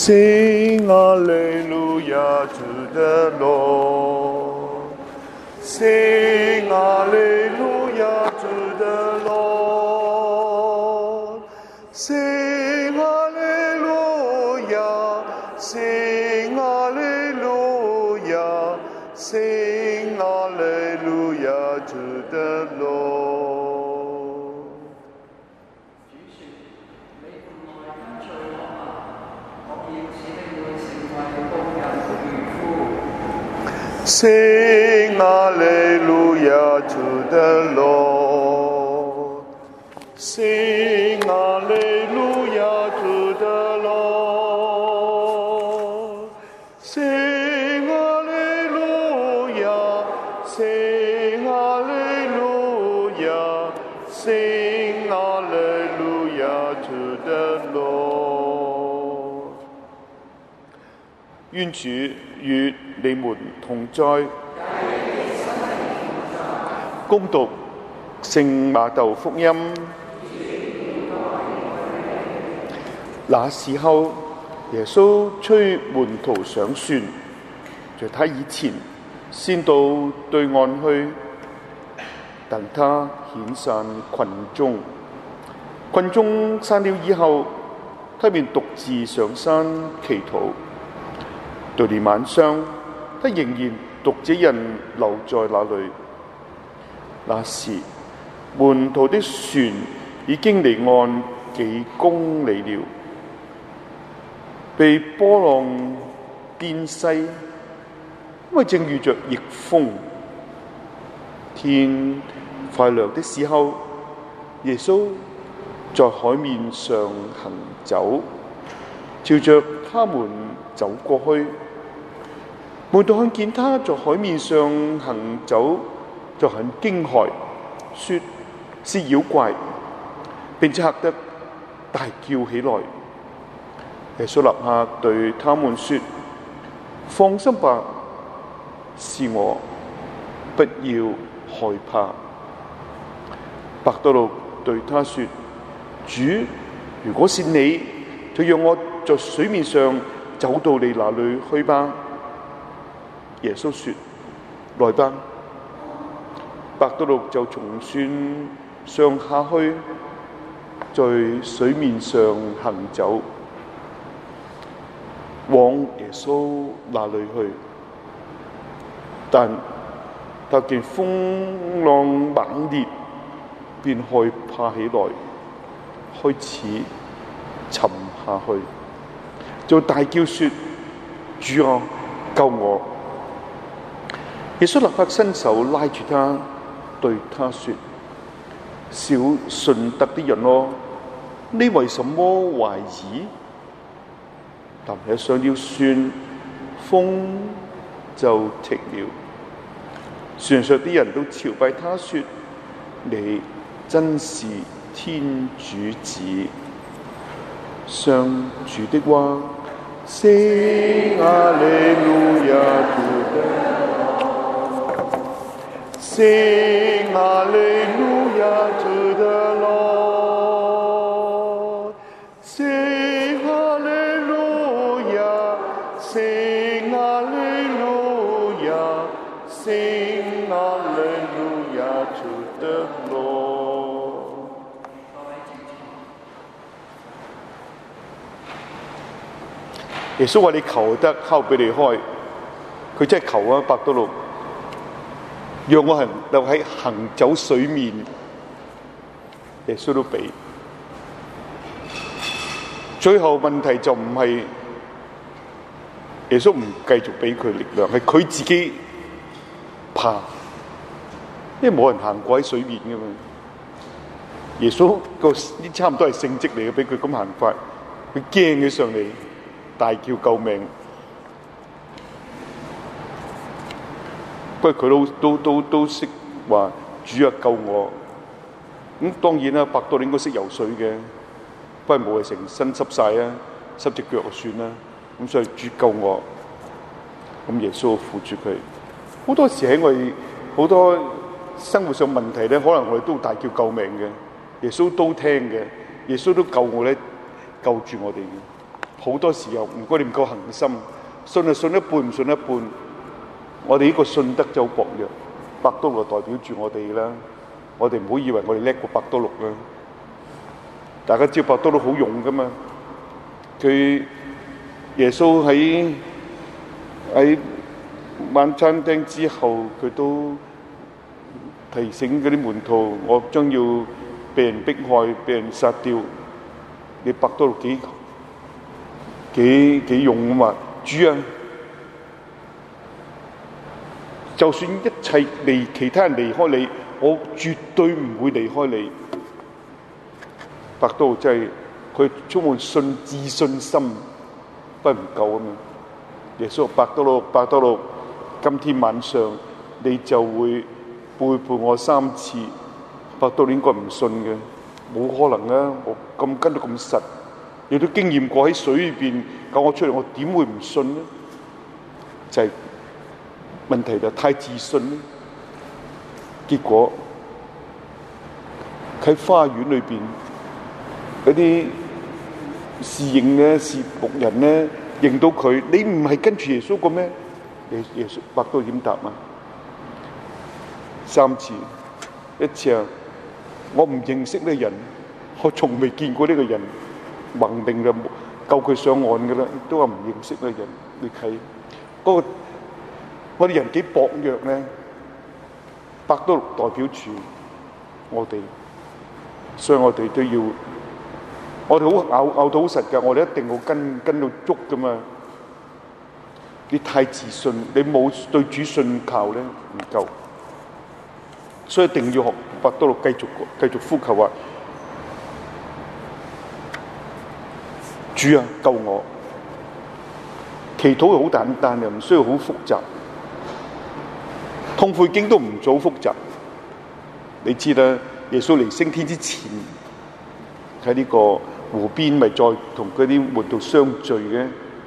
Sing Alleluia to the Lord. Sing Alleluia to the Lord. Sing Alleluia. Sing Alleluia. Sing Alleluia to the Lord. 'Sing Alleluia to the Lord. Sing Alleluia to the Lord. Sing Alleluia. Sing Alleluia. Sing Alleluia to the Lord. 願主與你們同在。恭讀聖馬竇福音。那時候，耶穌催門徒上船，在他以前，先到對岸去。等他遣散群眾，群眾散了以後，他便獨自上山祈禱。到了晚上，他仍然獨自一人留在那裏。那時，門徒的船已經離岸幾公里了，被波浪顛西，因為正遇着逆風。天快亮的時候，耶穌在海面上行走，朝着他們走過去。門徒看見他在海面上行走，就很驚駭，說是妖怪，並且嚇得大叫起來。耶穌立刻對他們說：放心吧，是我，不要害怕。伯多祿對他說：主，如果是你，就讓我在水面上走到你那裏去吧。耶穌說：來吧。伯多祿就從船上下去，在水面上行走，往耶穌那裏去。但他見風浪猛烈，便害怕起來，開始沉下去，就大叫說：主啊，救我！耶穌立刻伸手拉住他，對他說：小信德的人哦，你為什麼懷疑？但一上了船，風就停了。船上的人都朝拜他說：你真是天主子。上主的話。Sing Alleluia to the Lord. Sing Alleluia to the Lord. Sing Alleluia. Sing Alleluia. Sing Alleluia to the Lord. 耶穌話：你求得，敲俾你開。佢真係求啊，伯多祿，讓我喺行走水面。耶穌都俾。最後問題就唔係耶穌唔繼續俾佢力量，係佢自己怕，因為冇人行過喺水面噶嘛。耶穌個差唔多係聖蹟嚟嘅，俾佢咁行法，佢驚起上嚟，大叫救命。不過佢都識話主啊救我。咁當然啦，伯多祿應該識游水嘅，不過冇係成身濕晒啊，濕隻腳就算啦。咁所以主救我，咁耶穌扶住佢。好多時喺我哋好多生活上問題咧，可能我哋都大叫救命嘅，耶穌都聽嘅，耶穌都救我咧，救住我哋嘅。 好多時候唔該你唔夠恆心，信就信一半，唔信一半。我哋呢個信德就好薄弱，伯多祿代表住我哋啦。我哋唔好以為我哋叻過伯多祿啦。大家知道伯多祿好勇噶嘛？佢耶穌喺晚餐廳之後，佢都提醒嗰啲門徒：我將要被人迫害，被人殺掉。你伯多祿幾勇啊嘛！主啊，就算一切其他人離開你，我絕對唔會離開你。伯多祿真係佢充滿自信心，不過唔夠啊嘛！耶穌話：伯多祿，今天晚上你就會背叛我3次。伯多祿應該唔信嘅，冇可能啊！我咁跟到咁實。亦都經驗過喺水裏邊救我出嚟，我點會唔信呢？就係問題就太自信呢。結果喺花園裏邊嗰啲侍應咧、侍僕人咧認到佢，你唔係跟住耶穌個咩？耶穌伯多祿點答啊？3次，一次啊，我唔認識呢個人，我從未見過呢個人。蒙命就救佢上岸噶啦，都話唔認識呢個人。你睇嗰個我哋人幾薄弱咧？伯多祿代表住我哋，所以我哋都要，我哋好拗到好實噶，我哋一定要跟到足噶嘛。你太自信，你冇對主信靠咧，唔夠，所以一定要學伯多祿繼續呼求話：主啊，救我！祈禱係好簡單嘅，唔需要好複雜。痛悔經都唔做複雜。你知啦，耶穌嚟升天之前，喺呢個湖邊咪再同嗰啲門徒相聚嘅。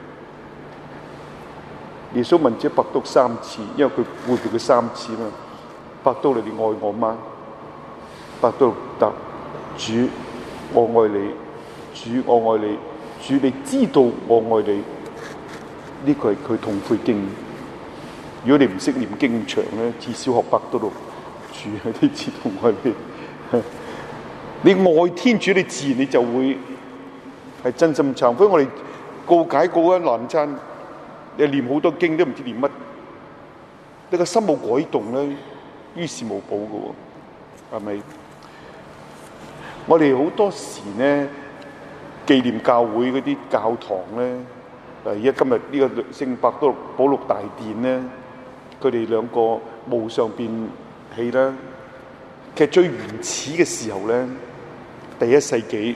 耶穌問咗伯多祿3次，因為佢背叛佢3次嘛。伯多祿，你愛我嗎？伯多祿答：主，我愛你。主，我愛你。主，你知道我愛你。呢個係佢痛悔經。如果你唔識念經長咧，至少學伯多祿。主，你知道我愛你。你愛天主，你自然你就會係真心懺悔。我哋告解告一爛餐，你念好多經都唔知念乜，你個心冇改動咧，於事無補嘅喎，係咪？我哋好多時咧，紀念教會嗰啲教堂咧，而家今日呢個聖伯多祿保祿大殿咧，佢哋兩個墓上邊起啦。其實最原始嘅時候咧，第1世紀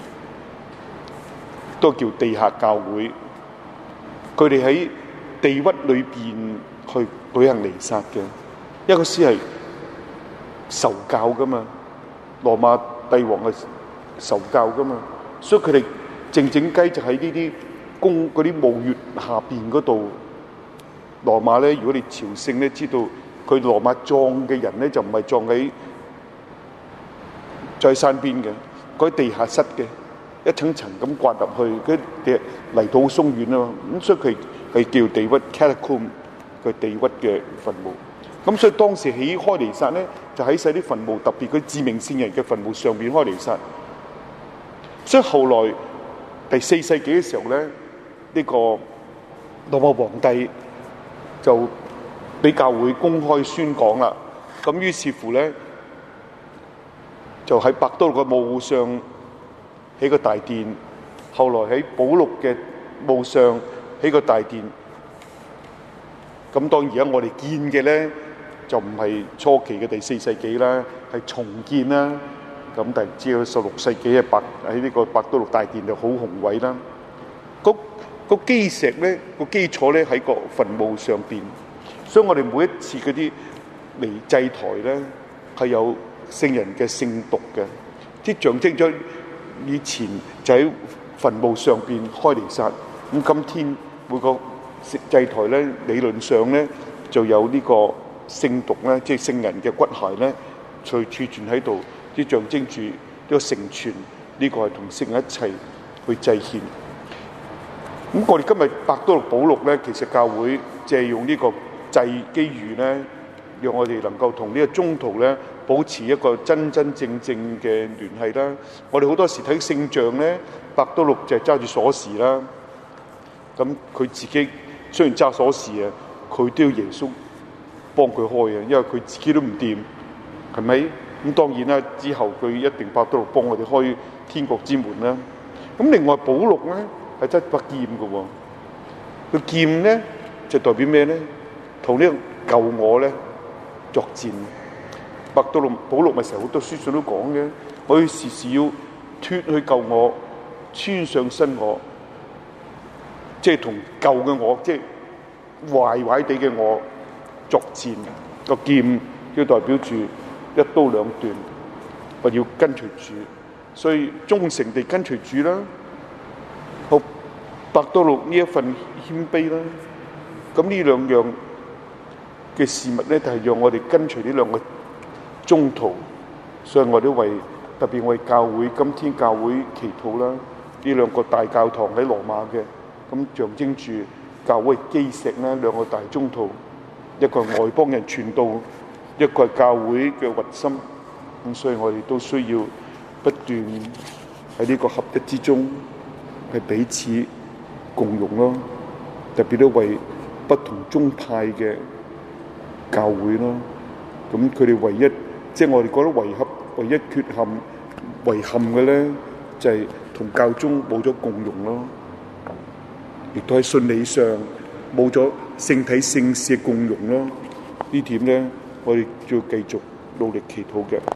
都叫地下教會，佢哋喺地獄裏邊去舉行彌撒嘅。一個師係受教噶嘛，羅馬帝王係受教噶嘛，所以佢哋靜靜雞就喺呢啲嗰啲墓穴下邊嗰度。羅馬咧，如果你朝聖咧，知道佢羅馬葬嘅人咧就唔係葬喺山邊嘅，嗰啲地下室嘅，一層層咁刮入去，嗰啲泥土好鬆軟啊嘛，咁所以佢係叫地獄 catacomb， 佢地獄嘅墳墓。咁所以當時起開彌撒咧，就喺晒啲墳墓，特別佢致命聖人嘅墳墓上邊開彌撒。所以後來第4世紀嘅時候咧，呢個羅馬皇帝就俾教會公開宣講啦。咁於是乎咧，就喺伯多祿嘅墓上起個大殿，後來喺保祿嘅墓上起個大殿。咁當然而家我哋見嘅咧，就唔係初期嘅第4世紀啦，係重建啦。咁但係知道16世紀喺呢個伯多祿大殿就好宏偉啦。個基石咧，個基礎咧喺個墳墓上邊，所以我哋每一次嗰啲嚟祭台咧係有聖人嘅聖髑嘅，即係象徵咗以前就喺墳墓上邊開彌撒。咁今天每個祭台咧，理論上咧就有呢個聖髑咧，即係聖人嘅骨骸咧，隨儲存喺度，即係象徵住呢個成全呢個係同聖人一齊去祭獻。 咁我哋今日伯多祿補錄咧，其實教會借用呢個祭機遇咧，讓我哋能夠同呢個宗徒咧保持一個真真正正嘅聯繫啦。我哋好多時睇聖像咧，伯多祿就係揸住鎖匙啦。咁佢自己雖然揸鎖匙啊，佢都要耶穌幫佢開啊，因為佢自己都唔掂，係咪？咁當然啦，之後佢一定伯多祿幫我哋開天國之門啦。咁另外補錄咧係執把劍嘅喎，個劍咧就代表咩咧？同呢個舊我咧作戰。伯多祿補錄咪成日好多書信都講嘅，我要時時要脫去舊我，穿上新我，即係同舊嘅我，即係壞壞地嘅我作戰。個劍要代表住一刀兩斷，我要跟隨主，所以忠誠地跟隨主啦。好，伯多祿呢一份謙卑啦，咁呢兩樣嘅事物咧，就係讓我哋跟隨呢兩個宗徒。所以我都為特別為教會今天教會祈禱啦。呢兩個大教堂喺羅馬嘅，咁象徵住教會基石啦，兩個大宗徒，一個係外邦人傳道，一個係教會嘅核心。咁所以我哋都需要不斷喺呢個合一之中，係彼此共融咯。特別都為不同宗派嘅教會咯。咁佢哋唯一即係我哋覺得唯一缺陷、遺憾嘅咧，就係同教宗冇咗共融咯，亦都喺信理上冇咗聖體聖事嘅共融咯。呢點咧，我哋要繼續努力祈禱嘅。